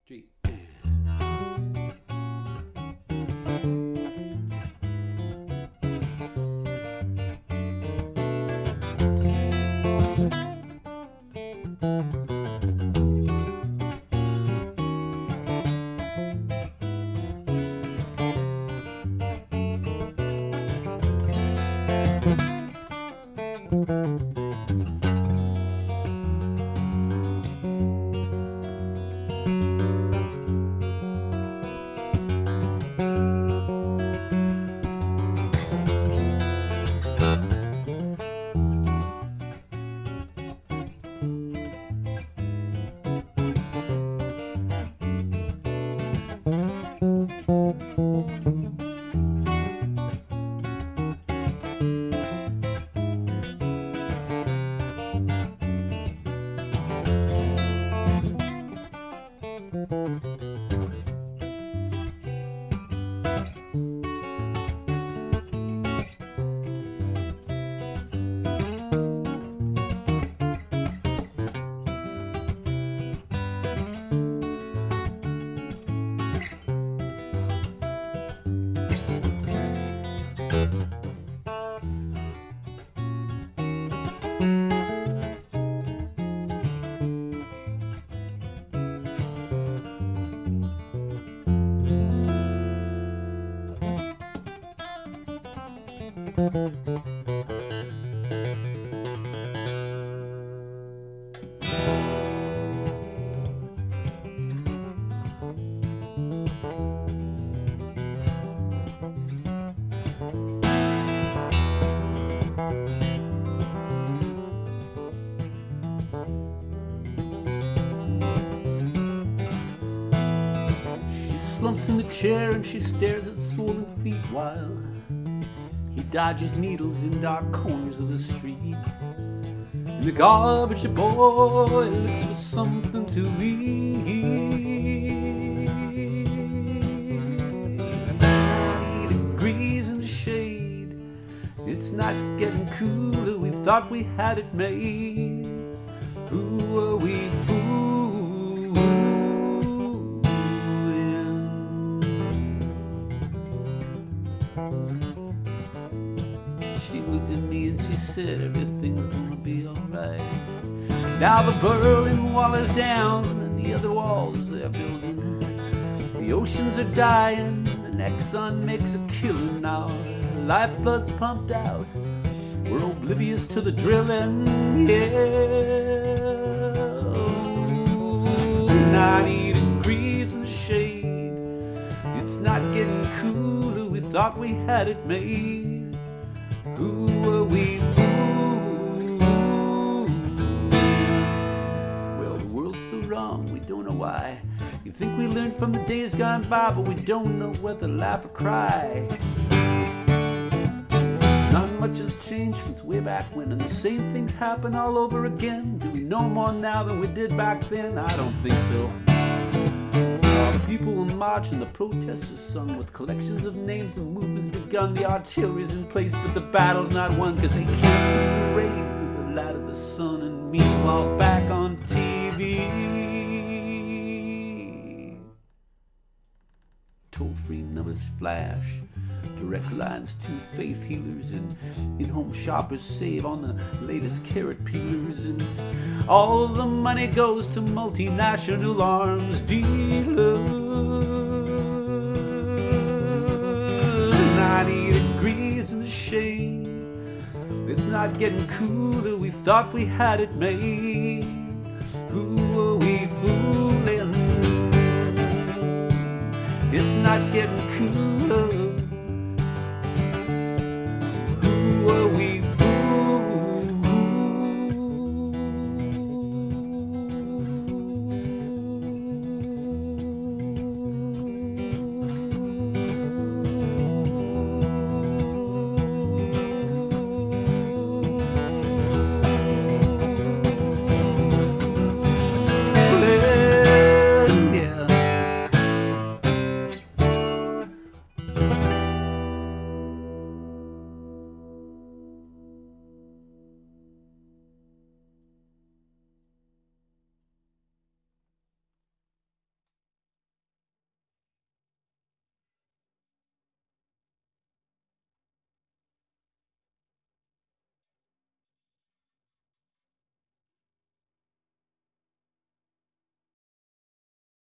Three. Slumps in the chair and she stares at swollen feet while he dodges needles in dark corners of the street. In the garbage, a boy looks for something to eat. He agrees in the shade. It's not getting cooler. We thought we had it made. Who are we fooling? She looked at me and she said everything's gonna be alright. Now the Berlin Wall is down and the other walls they're building. The oceans are dying and Exxon makes a killing now. Lifeblood's pumped out. We're oblivious to the drilling. Yeah. 90 degrees in the shade. It's not getting cooler. We thought we had it made. Who are we fooling? Well, the world's so wrong, we don't know why. You think we learned from the days gone by, but we don't know whether to laugh or cry. Not much has changed since way back when, and the same things happen all over again. Do we know more now than we did back then? I don't think so. The people will march and the protesters sung with collections of names and movements begun. The artillery's in place, but the battle's not won, cause they can't see the rays through the light of the sun. And meanwhile, back on TV, toll-free numbers flash, direct lines to faith healers, and in-home shoppers save on the latest carrot peelers, and all the money goes to multinational arms dealers. 90 degrees in the shade. It's not getting cooler. We thought we had it made. Who are we fooling? It's not getting cooler.